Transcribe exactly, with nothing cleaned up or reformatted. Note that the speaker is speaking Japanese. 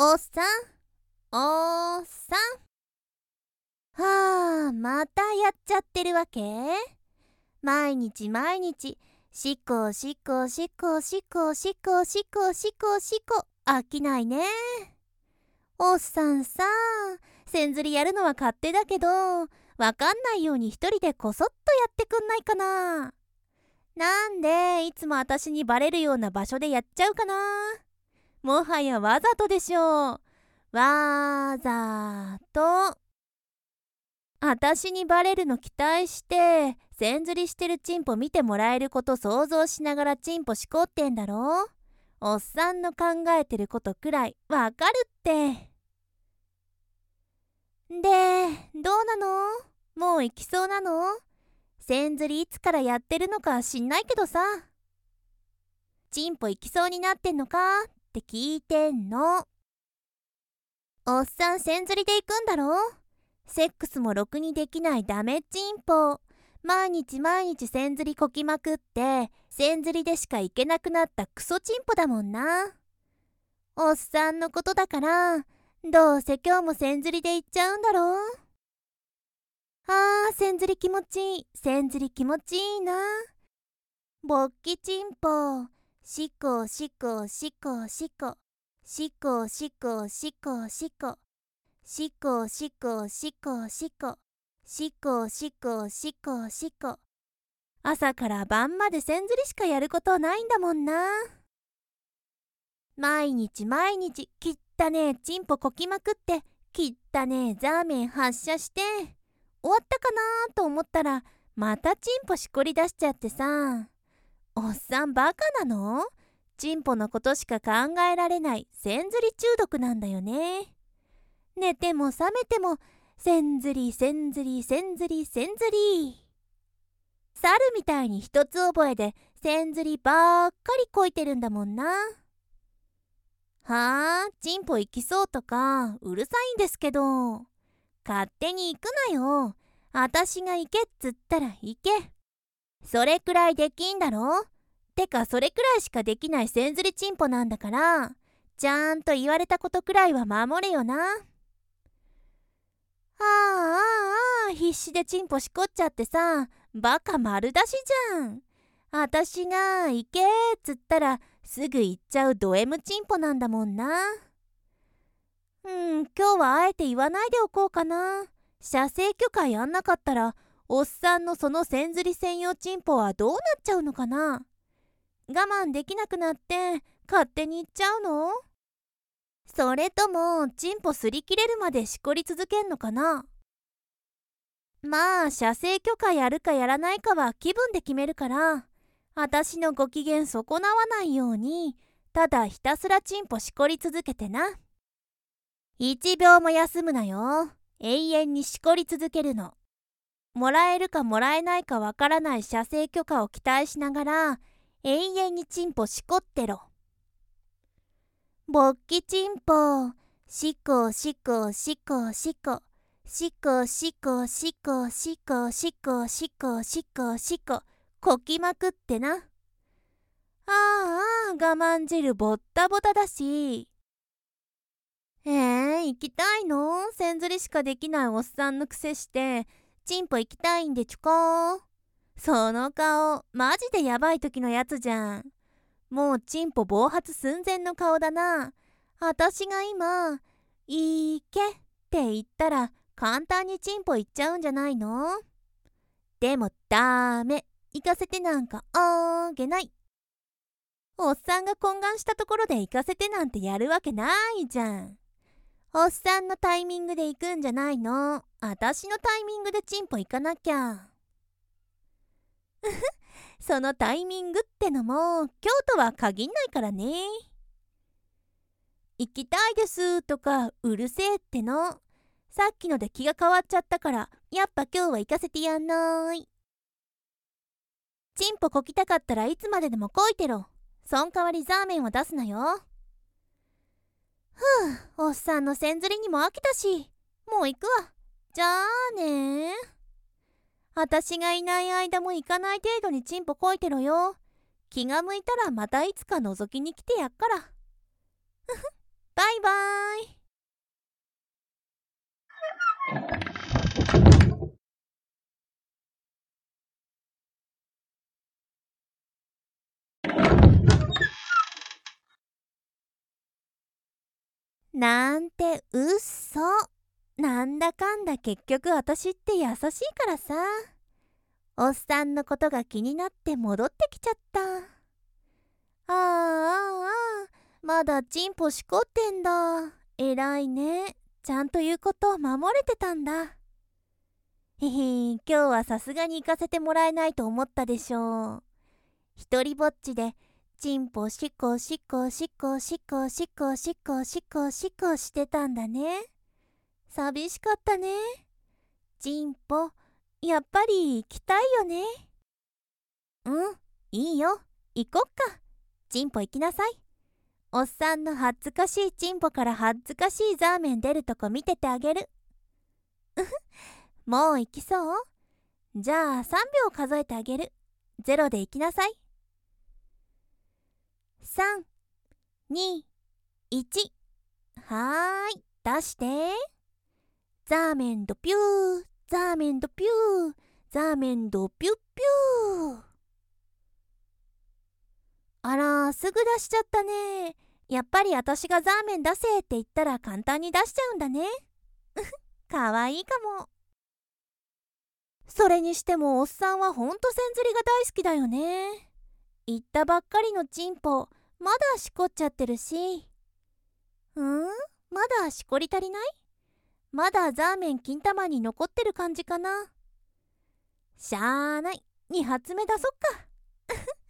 おっさん、おっさん。はあ、またやっちゃってるわけ？毎日毎日、しっこしっこしっこしっこしっこしっこしっこしっこ、飽きないね。おっさんさ、せんずりやるのは勝手だけど、わかんないように一人でこそっとやってくんないかな。なんでいつも私にバレるような場所でやっちゃうかな。もはやわざとでしょう。わざと。私にバレるの期待して、せんずりしてるチンポ見てもらえること想像しながらチンポしこってんだろ。おっさんの考えてることくらいわかるって。で、どうなの？もう行きそうなの？せんずりいつからやってるのか知んないけどさ。チンポ行きそうになってんのかって聞いてんの。おっさんせんずりで行くんだろ？セックスもろくにできないダメチンポ。毎日毎日せんずりこきまくって、せんずりでしか行けなくなったクソチンポだもんな。おっさんのことだから、どうせ今日もせんずりで行っちゃうんだろう。あー、せんずり気持ちいい。せんずり気持ちいいな。勃起チンポ。しっこしっこしっこしっこ。しっこしっこしっこしっこ。しっこしっこしっこしっこ。しっこしっこしっこしっこ。朝から晩までせんずりしかやることないんだもんな。毎日毎日きったねえチンポこきまくって、きったねえザーメン発射して、終わったかなと思ったらまたチンポしこり出しちゃってさ。おっさんバカなの？チンポのことしか考えられないせんずり中毒なんだよね。寝ても覚めてもせんずりせんずりせんずりせんずり。猿みたいに一つ覚えでせんずりばっかりこいてるんだもんな。はあ、チンポ行きそうとかうるさいんですけど、勝手に行くなよ。あたしが行けっつったら行け。それくらいできんだろ。てかそれくらいしかできないせんずりチンポなんだから、ちゃんと言われたことくらいは守れよな。ああああ、必死でチンポしこっちゃってさ、バカ丸出しじゃん。あたしが行けっつったらすぐ行っちゃうド M チンポなんだもんな。うん、今日はあえて言わないでおこうかな。射精許可やんなかったら、おっさんのそのせんずり専用チンポはどうなっちゃうのかな。我慢できなくなって勝手に行っちゃうの？それともチンポすり切れるまでしこり続けんのかな。まあ射精許可やるかやらないかは気分で決めるから、あたしのご機嫌損なわないようにただひたすらチンポしこり続けてな。いちびょうも休むなよ。永遠にしこり続けるの。もらえるかもらえないかわからない射精許可を期待しながら永遠にチンポしこってろ。勃起チンポ。しっこしっこしっこしっこ。しっこしっこしっこしっこしっこしっこしっこしっこ。こきまくってな。ああ、我慢汁ボッタボタだし。えー、行きたいの？せんずりしかできないおっさんのくせしてチンポ行きたいんでちゅか。その顔マジでやばい時のやつじゃん。もうチンポ暴発寸前の顔だな。あたしが今行けって言ったら簡単にチンポ行っちゃうんじゃないの？でもダメ、行かせてなんかあげない。おっさんが懇願したところで行かせてなんてやるわけないじゃん。おっさんのタイミングで行くんじゃないの。あたしのタイミングでチンポ行かなきゃ。そのタイミングってのも今日とは限んないからね。行きたいですとかうるせえっての。さっきので気が変わっちゃったからやっぱ今日は行かせてやんない。チンポこきたかったらいつまででもこいてろ。そん代わりザーメンは出すなよ。ふう、おっさんのせんずりにも飽きたし、もう行くわ。じゃあね。あたしがいない間も行かない程度にチンポこいてろよ。気が向いたらまたいつか覗きに来てやっから。バイバーイ。 なんてうっそ。なんだかんだ結局私って優しいからさ。おっさんのことが気になって戻ってきちゃった。あーあーあー、まだチンポしこってんだ。えらいね。ちゃんと言うこと守れてたんだ。へへ、今日はさすがに行かせてもらえないと思ったでしょう。一人ぼっちでチンポしこしこしこしこしこしこしこしこしてたんだね。寂しかったね。チンポ、やっぱり行きたいよね。うん、いいよ。行こっか。チンポ行きなさい。おっさんの恥ずかしいチンポから恥ずかしいザーメン出るとこ見ててあげる。うふ、もう行きそう？じゃあさんびょう数えてあげる。ゼロで行きなさい。さん、に、いち。はーい、出して。ザーメンドピュー、ザーメンドピュー、ザーメンドピュッピュー。あら、すぐ出しちゃったね。やっぱり私がザーメン出せって言ったら簡単に出しちゃうんだね。かわいいかも。それにしてもおっさんはほんとせん釣りが大好きだよね。言ったばっかりのチンポ、まだしこっちゃってるし。うんまだしこり足りない？まだザーメン金玉に残ってる感じかな。しゃーない。に発目出そっか。